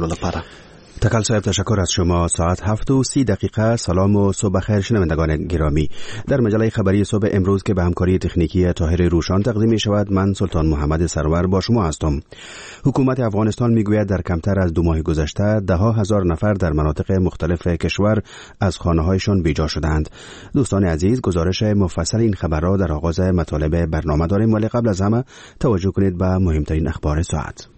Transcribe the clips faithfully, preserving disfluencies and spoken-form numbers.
لپاره. تکل صاحب تشکر از شما. ساعت هفت و سی دقیقه. سلام و صبح خیر شنوندگان گرامی. در مجله خبری صبح امروز که به همکاری تکنیکی طاهر روشان تقدیم می شود، من سلطان محمد سرور با شما هستم. حکومت افغانستان می گوید در کمتر از دو ماه گذشته ده ها هزار نفر در مناطق مختلف کشور از خانه هایشان بیجا شدند. دوستان عزیز، گزارش مفصل این خبر را در آغاز مطالب برنامه داریم، ولی قبل از همه توجه کنید به مهمترین اخبار ساعت.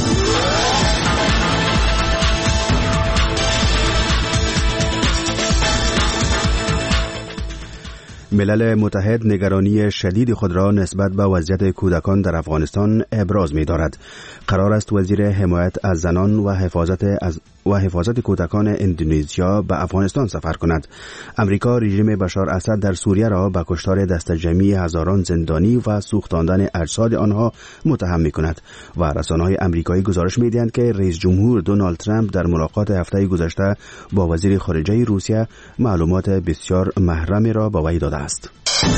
ملل متحد نگرانی شدید خود را نسبت به وضعیت کودکان در افغانستان ابراز می دارد. قرار است وزیر حمایت از زنان و حفاظت از و حفاظت کودکان اندونزیا به افغانستان سفر کند. امریکا رژیم بشار اسد در سوریه را به کشتار دست جمعی هزاران زندانی و سوختاندن اجساد آنها متهم می کند و رسانه‌های امریکایی گزارش می دهند که رئیس جمهور دونالد ترامپ در ملاقات هفته گذشته با وزیر خارجه روسیه معلومات بسیار محرمی را به وی داده است.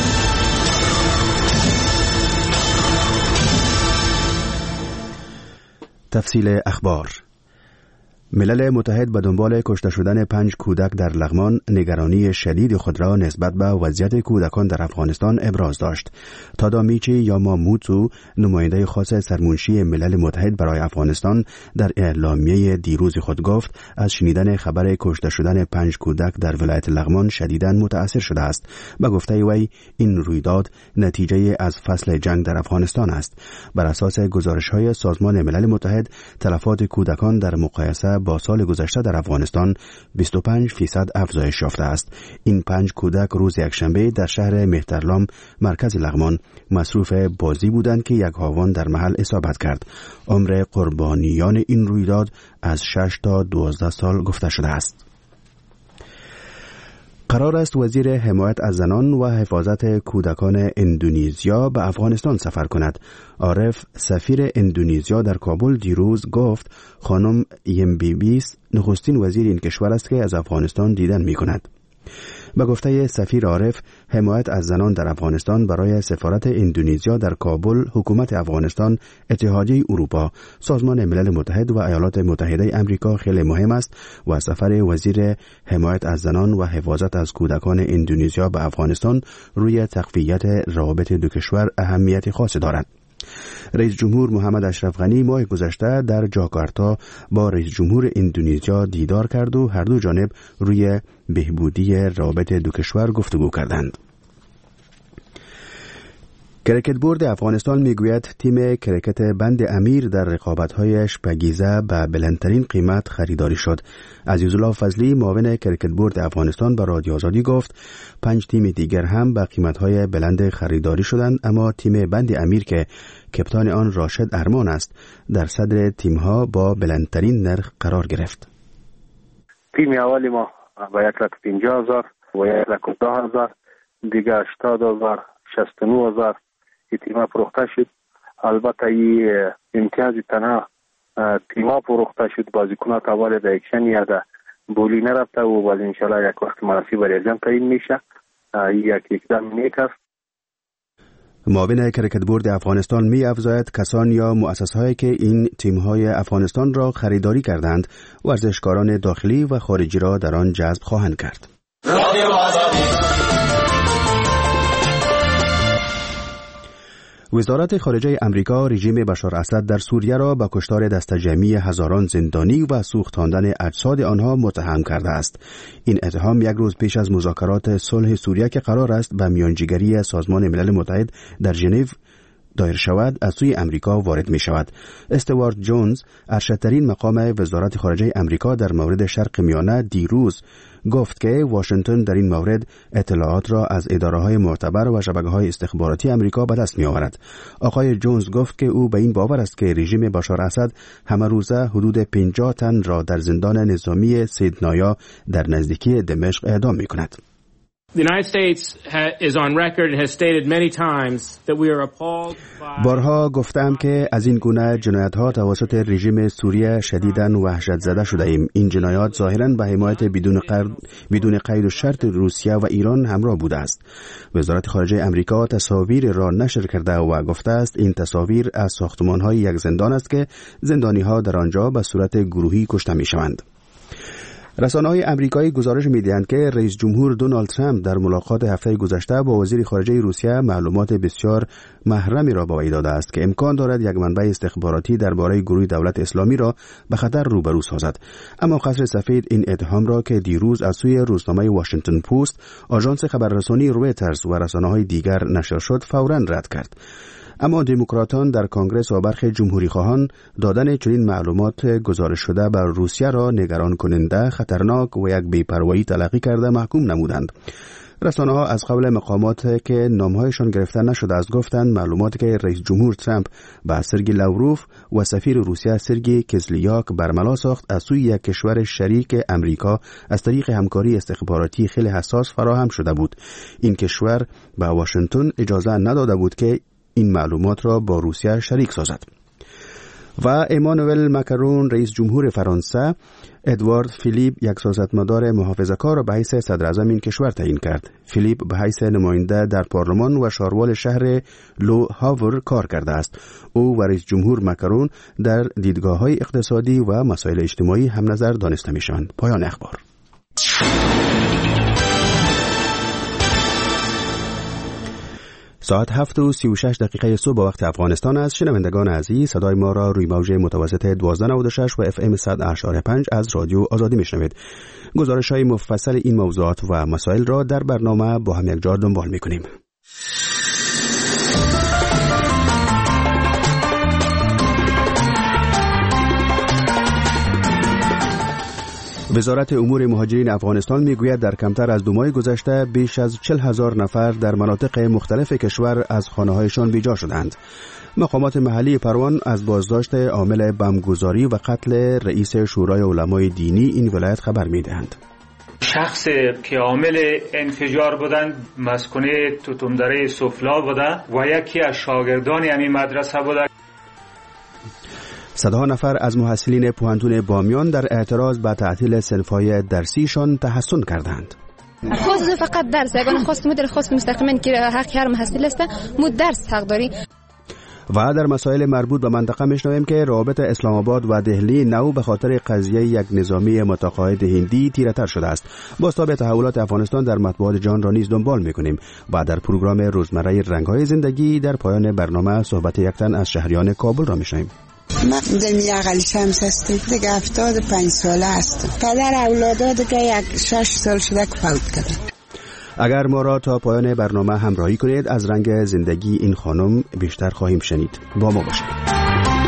تفصیل اخبار. ملل متحد به دنبال کشته شدن پنج کودک در لغمان نگرانی شدید خود را نسبت به وضعیت کودکان در افغانستان ابراز داشت. تادامیچی یاماموتو، نماینده خاص سرمنشی ملل متحد برای افغانستان، در اعلامیه دیروز خود گفت از شنیدن خبر کشته شدن پنج کودک در ولایت لغمان شدیداً متأثر شده است. به گفته وی این رویداد نتیجه از فصل جنگ در افغانستان است. بر اساس گزارش‌های سازمان ملل متحد، تلفات کودکان در مقایسه با سال گذشته در افغانستان بیست و پنج فیصد افزایش یافته است. این پنج کودک روز یکشنبه در شهر مهترلام مرکز لغمان مصروف بازی بودند که یک هاوان در محل اصابت کرد. عمر قربانیان این رویداد از شش تا دوازده سال گفته شده است. قرار است وزیر حمایت از زنان و حفاظت کودکان اندونزیا به افغانستان سفر کند. عارف، سفیر اندونزیا در کابل، دیروز گفت خانم یمبیبیس نخستین وزیر این کشور است که از افغانستان دیدن می کند. به گفته سفیر عارف، حمایت از زنان در افغانستان برای سفارت اندونزیا در کابل، حکومت افغانستان، اتحادیه اروپا، سازمان ملل متحد و ایالات متحده امریکا خیلی مهم است و سفر وزیر حمایت از زنان و حفاظت از کودکان اندونزیا به افغانستان روی تقویت روابط دو کشور اهمیت خاصی دارد. رئیس جمهور محمد اشرف غنی ماه گذشته در جاکارتا با رئیس جمهور اندونزیا دیدار کرد و هر دو جانب روی بهبودی روابط دو کشور گفتگو کردند. کرکت بورد افغانستان میگوید تیم کرکت بند امیر در رقابت‌هایش به گیزه به بلندترین قیمت خریداری شد. عزیزالله فضلی، معاون کرکت بورد افغانستان، به رادیو آزادی گفت پنج تیم دیگر هم به قیمت‌های بلند خریداری شدند، اما تیم بند امیر که کپتان آن راشد ارمان است در صدر تیم‌ها با بلندترین نرخ قرار گرفت. تیم اولی ما با یک لک پنجاه هزار و یک لک ده هزار، دیگه هشتاد هزار، شصت و نه هزار تیما فروخته شد. البته این امتیاز تنها تیما فروخته شد، بازیکنات اول در اکشن یا در بولی نرفته و باز انشالله یک وقت مناسب برای جمع تعیین میشه. یک اقدام نیک است. معاون کرکت بورد افغانستان می افزاید کسان یا مؤسسه‌هایی که این تیم‌های افغانستان را خریداری کردند ورزشکاران داخلی و خارجی را در آن جذب خواهند کرد. وزارت خارجه امریکا رژیم بشار اسد در سوریه را به کشتار دست جمعی هزاران زندانی و سوختاندن اجساد آنها متهم کرده است. این اتهام یک روز پیش از مذاکرات صلح سوریه که قرار است به میانجیگری سازمان ملل متحد در ژنو دایر شود از سوی امریکا وارد می شود. استوارت جونز، ارشدترین مقام وزارت خارجه امریکا در مورد شرق میانه، دیروز گفت که واشنگتن در این مورد اطلاعات را از اداره‌های معتبر و شبکه‌های استخباراتی امریکا به دست می‌آورد. آقای جونز گفت که او به این باور است که رژیم بشار اسد همه روزه حدود پنجاه تن را در زندان نظامی سیدنایا در نزدیکی دمشق اعدام می‌کند. بارها گفتم که از این گونه جنایت‌ها توسط رژیم سوریه شدیداً وحشت زده شده ایم. این جنایات ظاهراً به حمایت بدون قید بدون قید و شرط روسیه و ایران همراه بوده است. وزارت خارجه آمریکا تصاویر را نشر کرده و گفته است این تصاویر از ساختمان‌های یک زندان است که زندانی‌ها در آنجا به صورت گروهی کشته می‌شوند. رسانه‌های آمریکایی گزارش می‌دهند که رئیس جمهور دونالد ترامپ در ملاقات هفته گذشته با وزیر خارجه روسیه معلومات بسیار محرمی را به وی داده است که امکان دارد یک منبع استخباراتی درباره گروه دولت اسلامی را به خطر روبرو سازد. اما قصر سفید این اتهام را که دیروز از سوی روزنامه واشنگتن پست، آژانس خبررسانی رویترز و رسانه‌های دیگر نشر شد فوراً رد کرد. اما دموکراتان در کنگره و برخی جمهوری خواهان دادن چنین معلومات گزارش شده بر روسیه را نگران کننده، خطرناک و یک بی‌پروایی تلقی کرده محکوم نمودند. رسانه ها از قبل مقامات که نامهایشان گرفته نشده است گفتند معلوماتی که رئیس جمهور ترامپ به سرگی لاوروف و سفیر روسیه سرگی کزلیاک برملا ساخت از سوی یک کشور شریک امریکا از طریق همکاری استخباراتی خیلی حساس فراهم شده بود. این کشور به واشنگتن اجازه نداده بود که این معلومات را با روسیه شریک سازد. و امانوئل ماکرون رئیس جمهور فرانسه ادوارد فیلیپ یک سیاستمدار محافظه‌کار را به حیث صدر اعظم این کشور تعیین کرد. فیلیپ به حیث نماینده در پارلمان و شاروال شهر لو هاور کار کرده است. او و رئیس جمهور ماکرون در دیدگاه‌های اقتصادی و مسائل اجتماعی هم نظر دانسته می‌شوند. پایان اخبار. ساعت هفت و سی و شش دقیقه صبح به وقت افغانستان است. شنوندگان عزیز، صدای ما را روی موج متوسط دوازده نود و شش و اف ام صد اشاره پنج از رادیو آزادی میشنوید. گزارش های مفصل این موضوعات و مسائل را در برنامه با هم یک جا دنبال میکنیم. وزارت امور مهاجرین افغانستان میگوید در کمتر از دو ماه گذشته بیش از چهل هزار نفر در مناطق مختلف کشور از خانه‌هایشان بیجا شدند. مقامات محلی پروان از بازداشت عامل بمبگذاری و قتل رئیس شورای علمای دینی این ولایت خبر میدهند. شخص که عامل انفجار بودند مسکن توتمدره سفلا بوده و یکی از شاگردان همین مدرسه بوده. صدها نفر از محصلین پوهنتون بامیان در اعتراض به تعطیل صنف‌های درسیشان تحسن کردند. خواست فقط درس، اگر خواست مدر خواست مستقیما که حق هر محصل است مو درس حق داری. و در مسائل مربوط به منطقه میشنویم که روابط اسلام آباد و دهلی نو به خاطر قضیه یک نظامی متقاعد هندی تیره‌تر شده است. بازتاب تحولات افغانستان در مطبوعات جهان را نیز دنبال میکنیم و در پروگرام روزمره رنگ‌های زندگی در پایان برنامه صحبت یک تن از شهریان کابل را میشنویم. من دنیا عقل شمس هستم، دیگه هفتاد و پنج ساله هستم. پدر اولادا دیگه یک شش سال شده که فوت کردن. اگر ما را تا پایان برنامه همراهی کنید از رنگ زندگی این خانم بیشتر خواهیم شنید. با ما باشید.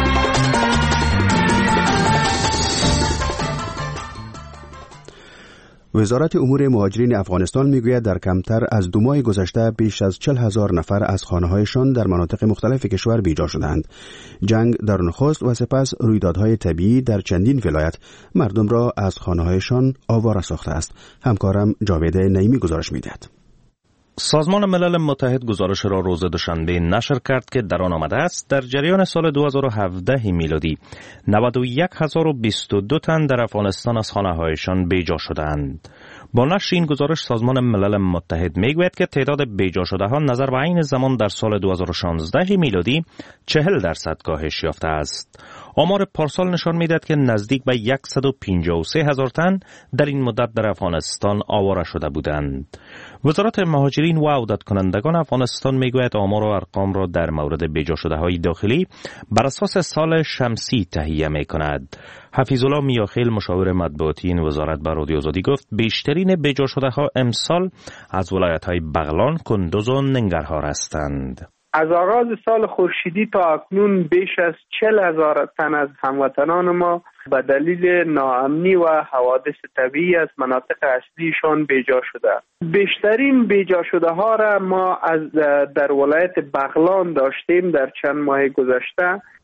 وزارت امور مهاجرین افغانستان میگوید در کمتر از دو ماه گذشته بیش از چهل هزار نفر از خانه‌هایشان در مناطق مختلف کشور بیجا شدند. جنگ در نخست و سپس رویدادهای طبیعی در چندین ولایت مردم را از خانه‌هایشان آواره ساخته است. همکارم جاوید نعیمی گزارش می‌دهد. سازمان ملل متحد گزارش را روز دوشنبه نشر کرد که در آن آمده است در جریان سال دو هزار و هفده میلادی نود و یک هزار و بیست و دو تن در افغانستان از خانه‌هایشان بیجا شدند. با نشر این گزارش سازمان ملل متحد میگوید که تعداد بیجا شده ها نظر به عین زمان در سال دو هزار و شانزده میلادی چهل درصد کاهش یافته است. آمار پارسال نشان میدهد که نزدیک به صد و پنجاه و سه هزار تن در این مدت در افغانستان آواره شده بودند. وزارت مهاجرین و عودت کنندگان افغانستان میگوید آمار و ارقام را در مورد بیجا شده های داخلی بر اساس سال شمسی تهیه می کند. حفیظ الله میاخیل مشاور مطبوعاتی این وزارت به رادیو آزادی گفت بیشترین بیجا شده ها امسال از ولایت های بغلان، کندوز و ننگرهار هستند. از آغاز سال خورشیدی تا اکنون بیش از چهل هزار تن از هموطنان ما به دلیل ناامنی و حوادث طبیعی از مناطق اصلیشان بیجا شده. بیشترین بیجا شده ها را ما از در ولایت بغلان داشتیم در چند ماه گذشته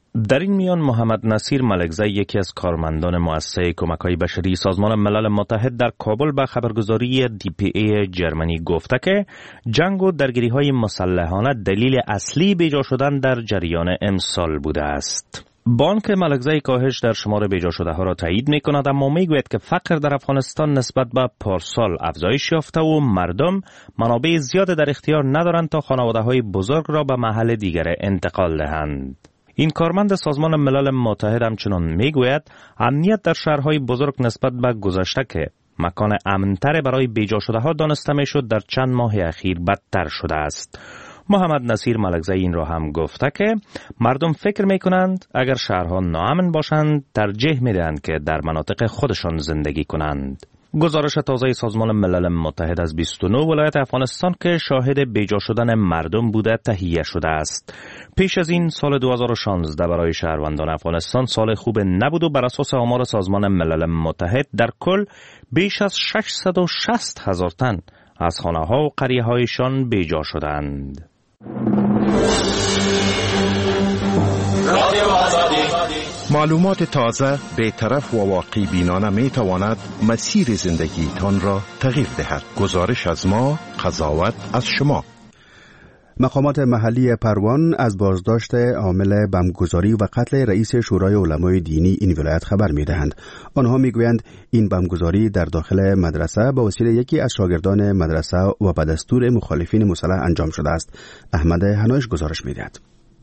در این میان محمد نصیر ملکزی، یکی از کارمندان مؤسسه کمک‌های بشری سازمان ملل متحد، در کابل به خبرگزاری دی پی ای جرمنی گفته که جنگ و درگیری‌های مسلحانه دلیل اصلی بیجا شدن در جریان امسال بوده است. بانک ملکزی کاهش در شمار بیجا شده ها را تایید می کند، اما می گوید که فقر در افغانستان نسبت به پارسال افزایش یافته و مردم منابع زیاد در اختیار ندارند تا خانواده های بزرگ را به محل دیگر انتقال دهند. این کارمند سازمان ملل متحد همچنان می گوید امنیت در شهرهای بزرگ نسبت به گذشته که مکان امن‌تر برای بیجا شده ها دانسته می شد در چند ماه اخیر بدتر شده است. محمد نصیر ملکزی این را هم گفته که مردم فکر می کنند اگر شهرها ناامن باشند ترجیح می دهند که در مناطق خودشان زندگی کنند. گزارش تازه سازمان ملل متحد از بیست و نه ولایت افغانستان که شاهد بیجا شدن مردم بوده تهیه شده است. پیش از این سال دو هزار و شانزده برای شهروندان افغانستان سال خوب نبود و بر اساس آمار سازمان ملل متحد در کل بیش از ششصد و شصت هزار تن از خانه ها و قریه هایشان بیجا شدند. معلومات تازه، بی‌طرف و واقعی بینانه می تواند مسیر زندگی تان را تغییر دهد. گزارش از ما، قضاوت از شما. مقامات محلی پروان از بازداشت عامل بمبگذاری و قتل رئیس شورای علمای دینی این ولایت خبر می دهند. آنها می گویند این بمبگذاری در داخل مدرسه با وسیله یکی از شاگردان مدرسه و به دستور مخالفین مسلح انجام شده است. احمد هنایش گزارش می دهد.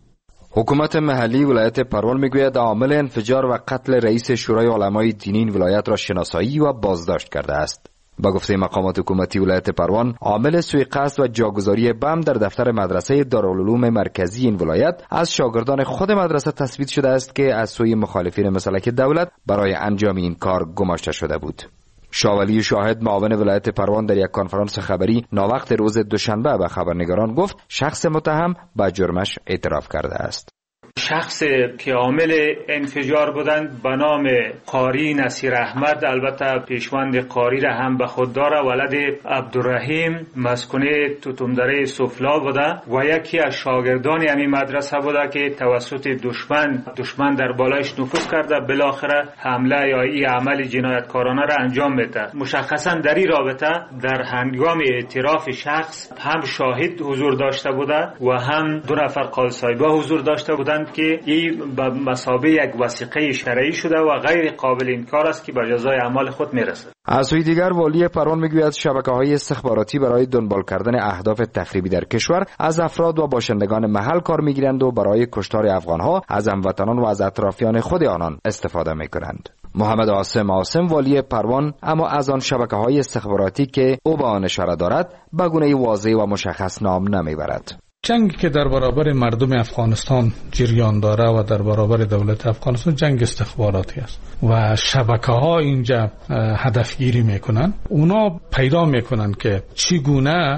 حکومت محلی ولایت پروان میگوید عامل انفجار و قتل رئیس شورای علمای دینی این ولایت را شناسایی و بازداشت کرده است. با گفته مقامات حکومتی ولایت پروان، عامل سوءقصد و جاگذاری بم در دفتر مدرسه دارالعلوم مرکزی این ولایت از شاگردان خود مدرسه تثبیت شده است که از سوی مخالفین مسلح دولت برای انجام این کار گماشته شده بود. شاولی شاهد معاون ولایت پروان در یک کنفرانس خبری ناوقت روز دوشنبه به خبرنگاران گفت شخص متهم به جرمش اعتراف کرده است. شخص که عامل انفجار بودند به نام قاری نصیر احمد، البته پیشوند قاری را هم به خود داره، ولد عبدالرحیم، مسکن توتمدره سفلا بوده و یکی از شاگردان همین مدرسه بوده که توسط دشمن دشمن در بالایش نفوذ کرده بالاخره حمله یا این عمل جنایتکارانه را انجام میده. مشخصا در این رابطه در هنگام اعتراف شخص هم شاهد حضور داشته بوده و هم دو نفر قاضی حضور داشته بودند که این به مثابه یک وثیقه شرعی شده و غیر قابل انکار است که به جزای اعمال خود میرسد. از سوی دیگر والی پروان میگوید شبکه‌های استخباراتی برای دنبال کردن اهداف تخریبی در کشور از افراد و باشندگان محل کار میگیرند و برای کشتار افغانها از هموطنان و از اطرافیان خود آنان استفاده میکنند. محمد عاصم عاصم والی پروان اما از آن شبکه‌های استخباراتی که او به آن اشاره دارد به گونه واضح و مشخص نام نمیبرد. جنگی که در برابر مردم افغانستان جریان داره و در برابر دولت افغانستان جنگ استخباراتی است و شبکه ها اینجا هدفگیری میکنن. اونا پیدا میکنن که چگونه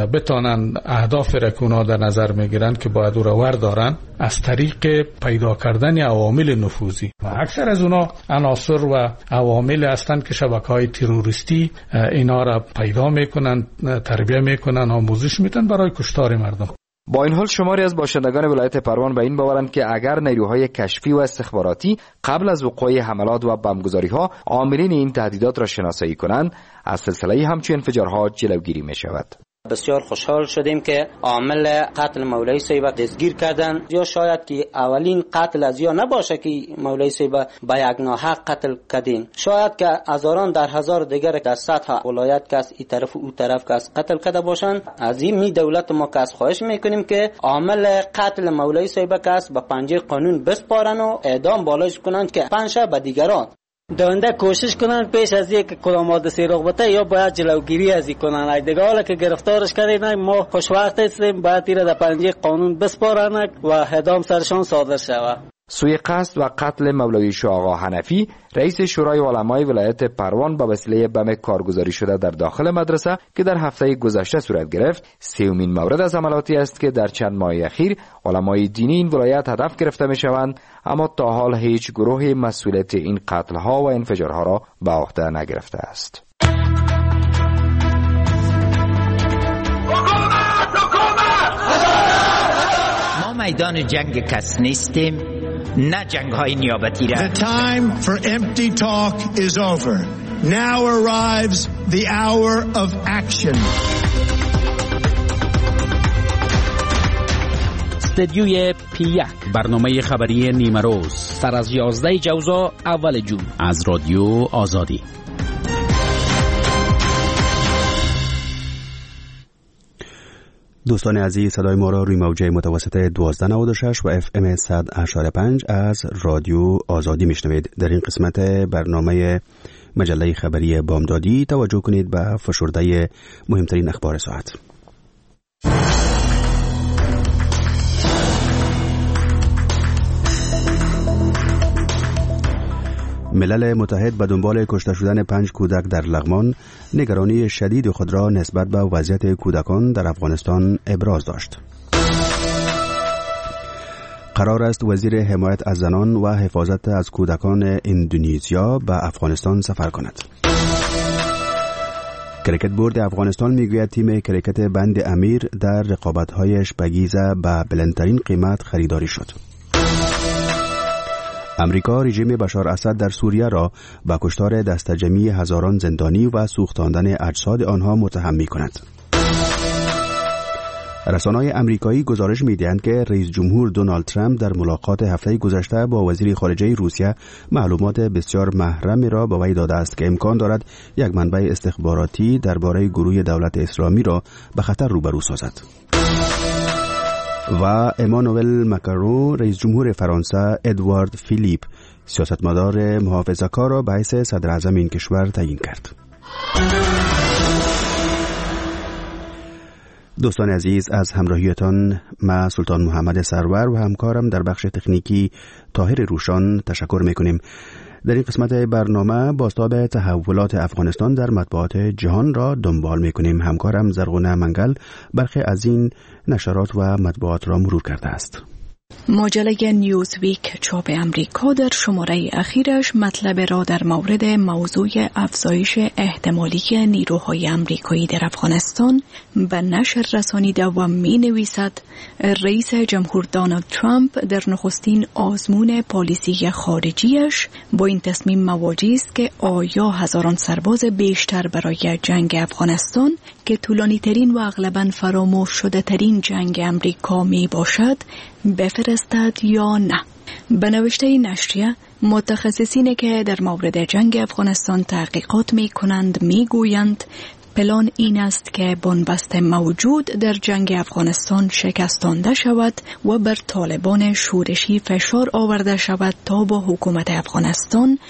بتانن اهداف رکونا در نظر میگیرن که باید او را وردارن از طریق پیدا کردن عوامل نفوذی و اکثر از اونا عناصر و عوامل هستند که شبکه‌های تروریستی اینا را پیدا میکنن، تربیت میکنن، آموزش میدن برای کشتار مردم. با این حال شماری از باشندگان ولایت پروان به این باورند که اگر نیروهای کشفی و استخباراتی قبل از وقوع حملات و بمبگذاری‌ها عاملین این تهدیدات را شناسایی کنند، از سلسله همچون انفجارها جلوگیری می‌شود. بسیار خوشحال شدیم که عامل قتل مولوی صاحب دستگیر کردن، یا شاید که اولین قتل از یا نباشه که مولوی صاحب به یک ناحق قتل کردین، شاید که هزاران در هزار دیگر در سطح ولایت کس این طرف و اون طرف کس قتل کرده باشن. از این می دولت ما کس خواهش میکنیم که عامل قتل مولوی صاحب کس به پنجه قانون بسپارن و اعدام بالاش کنند که پنشه به دیگران دنده کوشش کنن پیش از یک کلامات سیراغ بته یا باید جلوگیری از این کنن. دیگه حالا که گرفتارش کردن ما خوشوقت هستیم، باید تیره در پنجه قانون بسپارن و اعدام سرشان صادر شود. سوی قصد و قتل مولوی شاه آقا حنفی رئیس شورای علمای ولایت پروان به وسیله بم کارگزاری شده در داخل مدرسه که در هفته گذشته صورت گرفت سومین مورد از حملاتی است که در چند ماه اخیر علمای دینی این ولایت هدف گرفته می شوند، اما تا حال هیچ گروه مسئولیت این قتل ها و انفجارها را به عهده نگرفته است. ما میدان جنگ کس نیستیم نه جنگ‌های نیابتی را. The time for empty talk is over. Now arrives the hour of action. استدیوی پی یک، برنامه خبری نیمه روز، سر از یازده جوزا اول جون، از رادیو آزادی. دوستان عزیز، صدای ما را روی موجه متوسط دوازده نود و شش و اف ام صد و پنج از رادیو آزادی میشنوید. در این قسمت برنامه مجله خبری بامدادی توجه کنید به فشرده مهمترین اخبار ساعت. ملل متحد به دنبال کشته شدن پنج کودک در لغمان نگرانی شدید خود را نسبت به وضعیت کودکان در افغانستان ابراز داشت. قرار است وزیر حمایت از زنان و حفاظت از کودکان اندونزیا به افغانستان سفر کند. کریکت بورد افغانستان میگوید تیم کریکت بند امیر در رقابت‌هایش به گیزه به بلندترین قیمت خریداری شد. امریکا رژیم بشار اسد در سوریه را به کشتار دسته‌جمعی هزاران زندانی و سوختاندن اجساد آنها متهم می‌کند. رسانه‌های امریکایی گزارش می‌دهند که رئیس جمهور دونالد ترامپ در ملاقات هفته گذشته با وزیر خارجه روسیه معلومات بسیار محرمی را به وی داده است که امکان دارد یک منبع استخباراتی درباره گروه دولت اسلامی را به خطر روبرو سازد. و امانوئل ماکرون رئیس جمهور فرانسه ادوارد فیلیپ سیاستمدار محافظه‌کار را به حیث صدر اعظم این کشور تعیین کرد. دوستان عزیز، از همراهیتان ما سلطان محمد سرور و همکارم در بخش تکنیکی طاهر روشان تشکر میکنیم. در این قسمت برنامه بازتاب تحولات افغانستان در مطبوعات جهان را دنبال میکنیم. همکارم زرغونه منگل برخی از این نشرات و مطبوعات را مرور کرده است. مجله نیوزویک چاپ امریکا در شماره اخیرش مطلب را در مورد موضوع افزایش احتمالی نیروهای امریکایی در افغانستان به نشر رسانیده و می نویسد رئیس جمهور دونالد ترامپ در نخستین آزمون پالیسی خارجیش با این تصمیم مواجه است که آیا هزاران سرباز بیشتر برای جنگ افغانستان که طولانی ترین و اغلباً فراموش شده ترین جنگ امریکا می باشد بفرستد یا نه. به نوشته نشریه متخصصینی که در مورد جنگ افغانستان تحقیقات می کنند می گویند پلان این است که بنبست موجود در جنگ افغانستان شکستانده شود و بر طالبان شورشی فشار آورده شود تا با حکومت افغانستان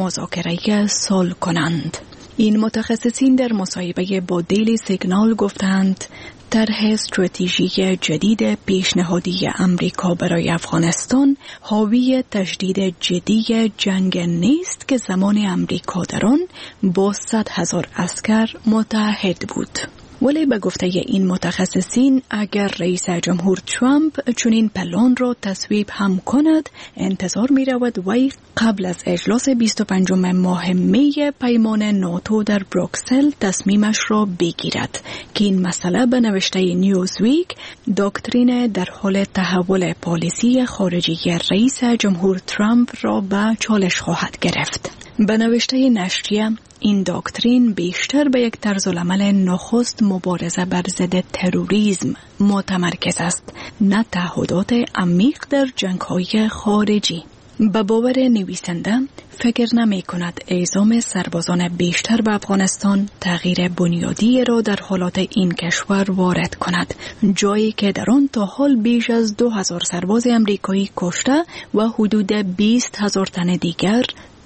مذاکره صلح کنند. این متخصصین در مصاحبه با دیلی سیگنال گفتند طرح استراتژی جدید پیشنهادی امریکا برای افغانستان حاوی تشدید جدی جنگ نیست که زمان امریکا در آن با صد هزار عسکر متحد بود. ولی به گفته این متخصصین اگر رئیس جمهور ترامپ چنین پلان را تصویب هم کند انتظار می رود وی قبل از اجلاس بیست و پنجم ماه می پیمان ناتو در بروکسل تصمیمش را بگیرد که این مسئله به نوشته نیوزویک دکترین در حال تحول پالیسی خارجی رئیس جمهور ترامپ را به چالش خواهد گرفت. به نوشته نشریه این دکترین بیشتر به یک طرزالعمل نخست مبارزه بر ضد تروریسم متمرکز است، نه تعهدات عمیق در جنگ‌های خارجی. به باور نویسنده فکر نمی کند اعزام سربازان بیشتر به افغانستان تغییر بنیادی را در حالات این کشور وارد کند، جایی که در آن تا حال بیش از دو هزار سرباز امریکایی کشته و حدود بیست هزار تن دیگر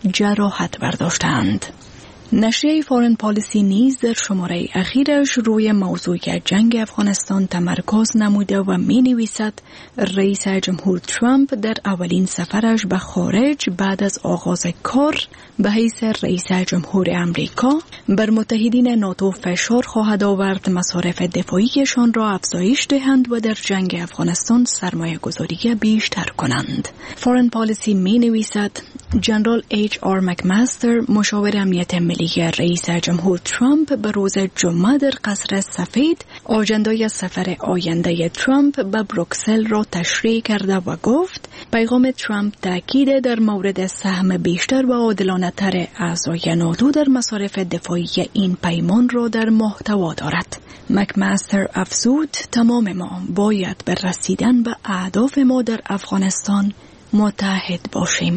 جراحت برداشتند. نشریه فارن پالیسی نیز در شماره اخیرش روی موضوع جنگ افغانستان تمرکز نموده و می نویسد رئیس جمهور ترامپ در اولین سفرش به خارج بعد از آغاز کار به حیث رئیس جمهور امریکا بر متحدین ناتو فشار خواهد آورد مصارف دفاعیشان را افزایش دهند و در جنگ افغانستان سرمایه گذاری بیشتر کنند. فارن پالیسی می نویسد جنرال ایچ آر مکماستر مشاور امنیت ملی احتمالی رئیس جمهور ترامپ به روز جمعه در قصر سفید آجندای سفر آینده ترامپ به بروکسل را تشریح کرده و گفت پیغام ترامپ تاکید در مورد سهم بیشتر و عادلانه تر اعضای ناتو در مصارف دفاعی این پیمان را در محتوا دارد. مکمستر افزود تمام ما باید به رسیدن به اهداف ما در افغانستان متحد باشیم.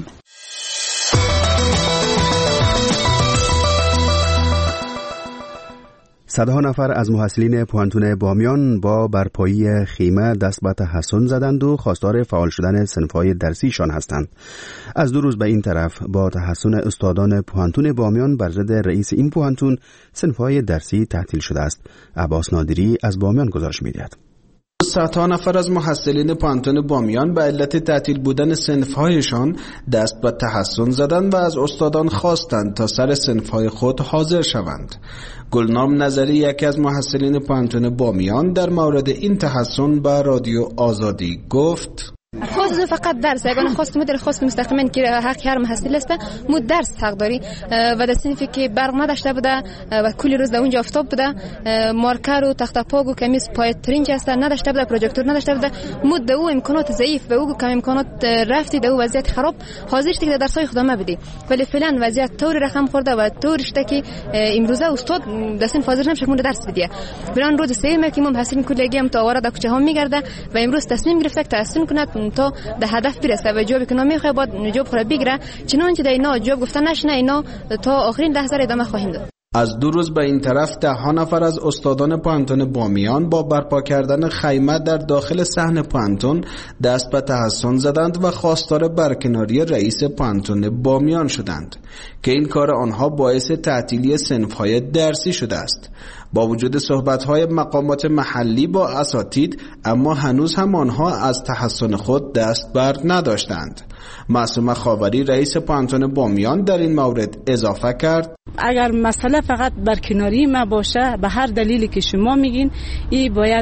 صدها نفر از محصلین پوانتون بامیان با برپایی خیمه دست به تحسن زدند و خواستار فعال شدن صنف‌های درسیشان هستند. از دو روز به این طرف با تحسن استادان پوانتون بامیان بر ضد رئیس این پوانتون صنف‌های درسی تعطیل شده است. عباس نادری از بامیان گزارش می‌دهد. صدها نفر از محصلین پوانتون بامیان به علت تعطیل بودن صنف‌هایشان دست به تحسن زدند و از استادان خواستند تا سر صنف‌های خود حاضر شوند. گلنام نظری یکی از محصلین پوانتون بامیان در مورد این تحسن به رادیو آزادی گفت: خواست فقط درس اگر خواست مدر خواست مستقیما که حق هر محصل است مو درس حق داری و در صنفی که برق نداشته بوده و کلی روز در اونجا آفتاب بوده مارکر و تخته پاک و کمیز پای ترنج است نداشته بوده پروژکتور نداشته بوده مد او امکانات ضعیف به او کم امکانات رفتی در وضعیت خراب حاضر شدی که درسای خودم بدی ولی فعلا وضعیت طور رقم خورده و طور شده که امروزه استاد در صنف حاضر نمیشه مون درس بدیه بران روز سوم که ما حسین کلیگی هم تا وارد کوچه ها میگرده و امروز تصمیم گرفته که تحسین کند تا به هدف برسه و جوابی که نمیخواد بعد جواب خود بگیره چنانچه در اینا جواب گفتن نشنه اینا تا آخرین لحظه ادامه خواهیم داد. از دو روز به این طرف ده ها نفر از استادان پوانتون بامیان با برپا کردن خیمه در داخل صحن پوانتون دست به تحسن زدند و خواستار برکناری رئیس پوانتون بامیان شدند که این کار آنها باعث تعطیلی صنف‌های درسی شده است. با وجود صحبت‌های مقامات محلی با اساتید اما هنوز هم آنها از تحسن خود دست بر نداشتند. معصومه خاوری رئیس پوانتون بامیان در این مورد اضافه کرد: اگر مسئله فقط برکناری ما باشه به هر دلیلی که شما میگین این باید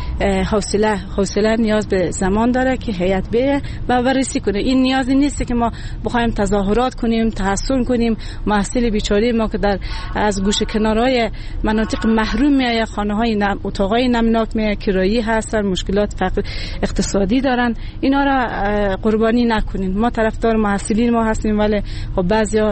حوصله حوصله نیاز به زمان داره که هیئت بره و بررسی کنه. این نیازی نیست که ما بخوایم تظاهرات کنیم تحسن کنیم. محصل بیچاره ما که در از گوشه کنارهای مناطق محروم میایه خانه‌های نم اتاقای نمناک میایه کرایی هستن مشکلات فقر اقتصادی دارن اینا را قربانی نکنین. ما طرفدار محصلین ما هستیم ولی خب بعضیا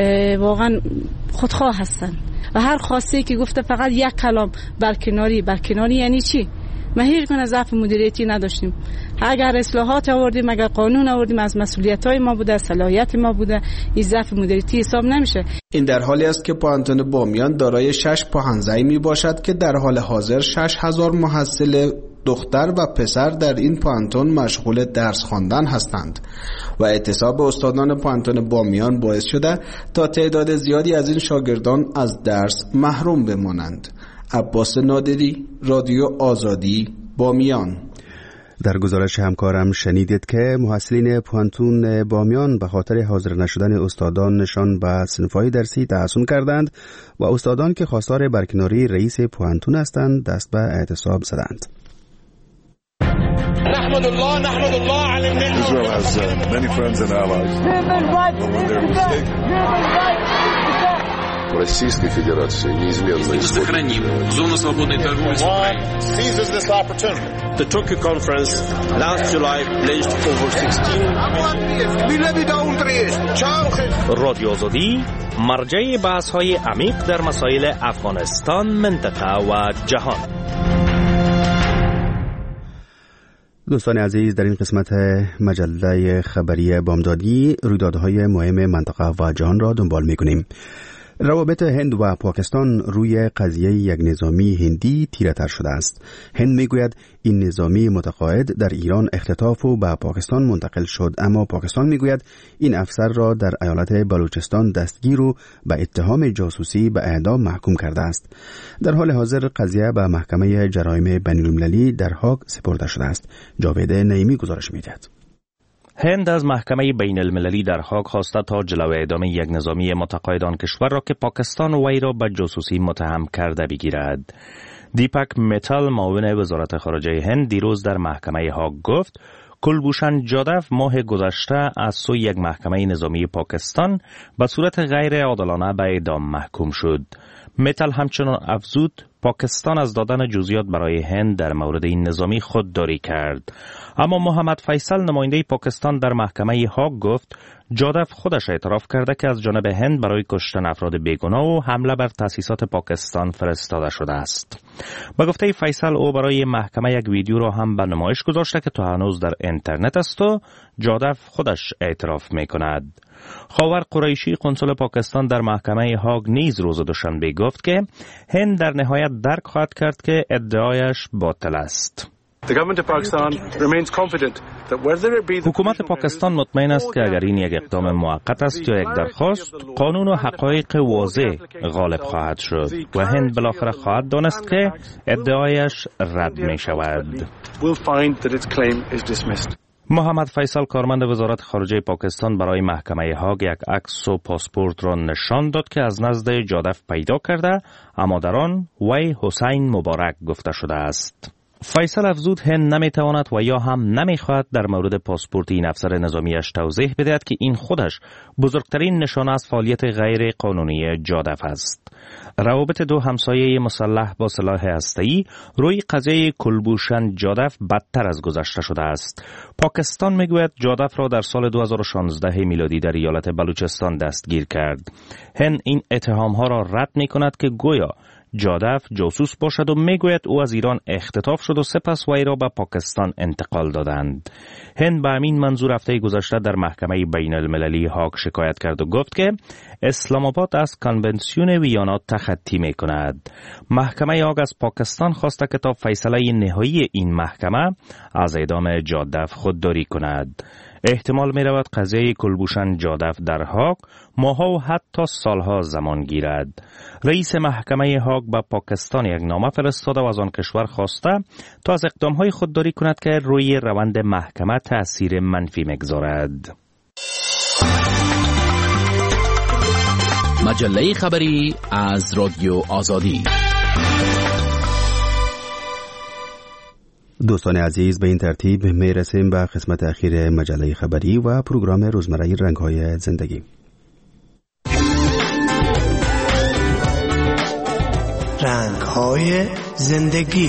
واقعا خودخواه هستن و هر خواسته که گفته فقط یک کلام برکناری برکناری یعنی چی؟ ما هیچ گونه ضعف مدیریتی نداشتیم. اگر اصلاحات آوردیم اگر قانون آوردیم از مسئولیت‌های ما بوده صلاحیت ما بوده این ضعف مدیریتی حساب نمیشه. این در حالی است که پوانتون بامیان دارای شش پاهنزه‌ای می باشد که در حال حاضر شش هزار محصل دختر و پسر در این پوانتون مشغول درس خواندن هستند و اعتصاب استادان پوانتون بامیان باعث شده تا تعداد زیادی از این شاگردان از درس محروم بمانند. عباس نادری رادیو آزادی بامیان. در گزارش همکارم شنیدید که محصلین پوانتون بامیان به خاطر حاضر نشدن استادانشان به صنف‌های درسی تحسن کردند و استادان که خواستار برکناری رئیس پوانتون هستند دست به اعتصاب زدند. نحمد الله نحمد الله على النعمة. Israel has uh, many friends and allies. But when they're mistaken. Российской Федерации неизменно сохраним зону свободной торговли с Украиной. Seizes this opportunity. The Tokyo conference last July pledged over sixteen. رادیو آزادی مرجع بحث‌های عمیق در مسائل افغانستان، منطقه و جهان. دوستان عزیز، در این قسمت مجله خبری بامدادی رویدادهای مهم منطقه و جهان را دنبال می‌کنیم. روابط هند و پاکستان روی قضیه یک نظامی هندی تیره تر شده است. هند میگوید این نظامی متقاعد در ایران اختطاف و به پاکستان منتقل شد، اما پاکستان میگوید این افسر را در ایالت بلوچستان دستگیر و به اتهام جاسوسی به اعدام محکوم کرده است. در حال حاضر قضیه به محکمه جرایم بین‌المللی در هاگ سپرده شده است. جاوید نعیمی گزارش میدهد. هند از محکمه بین المللی در هاگ خواسته تا جلوی اعدام یک نظامی متقاعد آن کشور را که پاکستان وی را به جاسوسی متهم کرده بگیرد. دیپک میتال معاون وزارت خارجه هند دیروز در محکمه هاگ گفت کلبوشن جادف ماه گذشته از سوی یک محکمه نظامی پاکستان به صورت غیر عادلانه به اعدام محکوم شد. متل همچنان افزود پاکستان از دادن جزئیات برای هند در مورد این نظامی خودداری کرد. اما محمد فیصل نماینده پاکستان در محکمه هاگ گفت جادف خودش اعتراف کرده که از جانب هند برای کشتن افراد بیگناه و حمله بر تأسیسات پاکستان فرستاده شده است. با گفته فیصل او برای محکمه یک ویدیو را هم به نمایش گذاشته که تا هنوز در اینترنت است و جادف خودش اعتراف می کند. خاور قریشی قنصل پاکستان در محکمه هاگ نیز روز دوشنبه گفت که هند در نهایت درک خواهد کرد که ادعایش باطل است. حکومت پاکستان مطمئن است که اگر این یک اقدام موقت است یا یک درخواست، قانون و حقایق واضح غالب خواهد شد و هند بالاخره خواهد دانست که ادعایش رد می شود. محمد فیصل کارمند وزارت خارجه پاکستان برای محکمه هاگ یک عکس و پاسپورت را نشان داد که از نزد جادف پیدا کرده، اما در آن وی حسین مبارک گفته شده است. فیصل افزود هند نمیتواند و یا هم نمیخواهد در مورد پاسپورت این افسر نظامیش توضیح بدهد که این خودش بزرگترین نشانه از فعالیت غیر قانونی جادف است. روابط دو همسایه مسلح با سلاح هسته‌ای روی قضیه کلبوشن جادف بدتر از گذشته شده است. پاکستان میگوید جادف را در سال دو هزار و شانزده میلادی در ایالت بلوچستان دستگیر کرد. هند این اتهامها را رد میکند که گویا جادف جاسوس باشد و میگوید او از ایران اختطاف شد و سپس وی را به پاکستان انتقال دادند. هند به همین منظور هفته گذشته در محکمه بین المللی هاگ شکایت کرد و گفت که اسلام آباد از کنونسیون ویانا تخطی می کند. محکمه هاگ از پاکستان خواسته که تا فیصله نهایی این محکمه از اعدام جادف خودداری کند. احتمال می رود قضیه کلبوشن جادف در هاگ ماها و حتی سالها زمان گیرد. رئیس محکمه هاگ به پاکستان یک نامه فرستاده و از آن کشور خواسته تا از اقدامهای خودداری کند که روی روند محکمه تأثیر منفی می‌گذارد. مجله خبری از رادیو آزادی. دوستان عزیز، به این ترتیب می رسیم به قسمت اخیر مجله خبری و پروگرام روزمره رنگ‌های زندگی. رنگ‌های زندگی.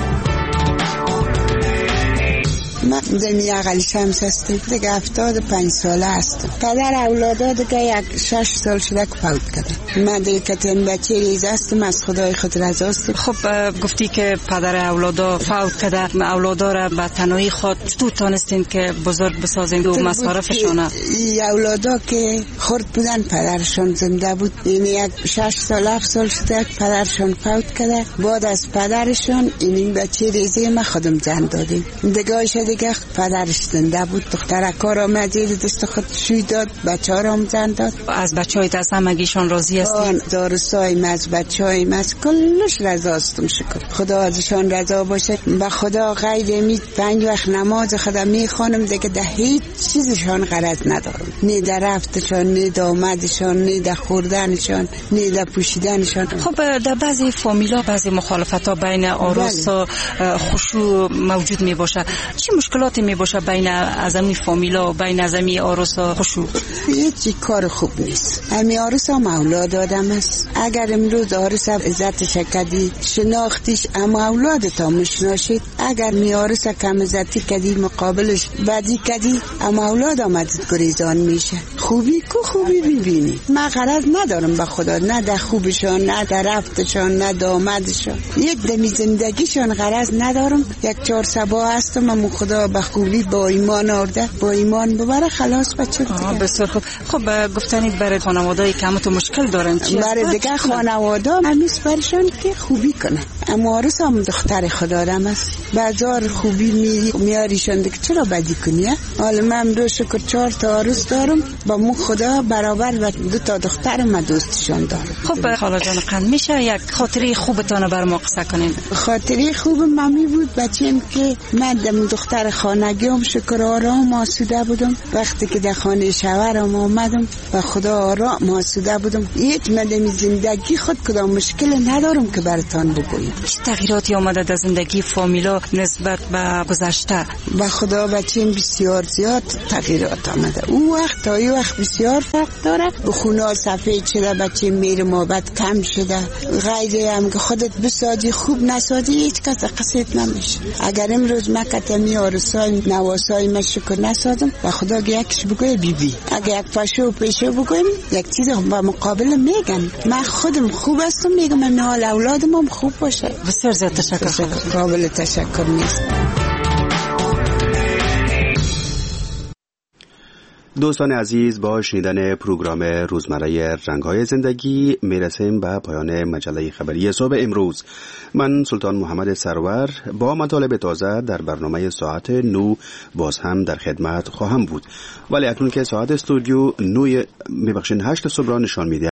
من دمی اقل شمس هستم، دیگه هفتاد و پنج ساله هستم. پدر اولادا دیگه یک شش سال شده که فوت کرده. من دیگه که تن بچه ریز هستم، از خدای خود رضا هستم. خب گفتی که پدر اولادا فوت کرده، اولادا را به تنهایی خود تو تانستین که بزرگ بسازین و مصارفشون؟ ای اولادا که خرد بودن پدرشون زنده بود. این یک شش سال هفت سال شده که پدرشون فوت کرده. بعد از پدرشون این بچه ریزی ما خودم زن دادیم. دیگه دیگه پدرش زنده بود. دختر کار آمده دست خود شوی داد، بچه ها را هم زن داد. از بچه های دست همگیشون راضی هستیم؟ دارسایم از بچه هایم از کلش رضا هستم. شکر خدا ازشان رضا باشه. به خدا غیر امید پنج وقت نماز خدا میخوانم، دیگه ده هیچ چیزشان غرض ندارم، نه در رفتشان، نه در آمدشان، نه در خوردنشان، نه در پوشیدنشان. خب در بعضی فامیلا بعضی مخالفت ها بین عروس و خشوع موجود می باشه. چی مشکلاتی می باشه بین ازمی فامیلا و بین ازمی عروس و خشوع؟ هیچ کار خوب نیست. امی عروس هم اولاد آدم است. اگر امروز عروس عزتش کردی شناختیش، اما اولادت هم مشناشید. اگر می عروس کم عزتی کردی مقابلش بدی کردی، اما اولاد آمدید گریزان میشه. خوبی کو خوبی ببینی. من غرض ندارم به خدا، نه در خوبشان، نه در رفتشان، نه در آمدشان. یک دمی زندگیشان غرض ندارم. یک چهار سبا هستم، اما خدا به خوبی با ایمان آورده، با ایمان ببره خلاص بچه دیگه. بسیار خوب. خب گفتنی برای خانواده‌ای که همتون مشکل دارن چی؟ برای دیگه خانواده همیشه برشان که خوبی کنه. اما عروس هم دختر خدا دارم است. بازار خوبی می میاریشان دیگه چرا بدی کنی؟ حالا من دو شکر چهار تا عروس دارم، با مو خدا برابر و دو تا دختر ما دوستشان دارم. خب خاله جان قند میشه یک خاطره خوبتان بر ما قصه کنین؟ خاطره خوب مامی بود بچه‌ام که من دم دختر خانگیام شکر آرام آسوده بودم. وقتی که در خانه شوهرم آمدم و خدا آرام آسوده بودم. هیچ مدام زندگی خود کدام مشکل ندارم که براتان بگویم. چه تغییراتی آمده در زندگی فامیلا نسبت به گذشته؟ با خدا بچه‌م بسیار زیاد تغییرات آمده. اون وقت تا این وقت بسیار فرق داره. خونه سفید شده، بچه میر محبت کم شده. غیری هم که خودت بسازی خوب نسازی هیچ کس قصد نمیشه. اگر امروز من کتمی آرسای نواسای من شکر نسازم و خدا یکش بگوی بی بی. اگر یک فشو پیشو بگویم یک چیز با مقابل میگم من خودم خوب هستم، میگم من حال اولادم هم خوب باشه. بسیار زیاد تشکر. قابل تشکر نیست. دوستان عزیز، با شنیدن پروگرام روزمره رنگ‌های زندگی میرسیم به پایان مجله خبری صبح امروز. من سلطان محمد سرور با مطالب تازه در برنامه ساعت نو باز هم در خدمت خواهم بود، ولی اکنون که ساعت استودیو نو میبخشین هشت صبح را نشان میده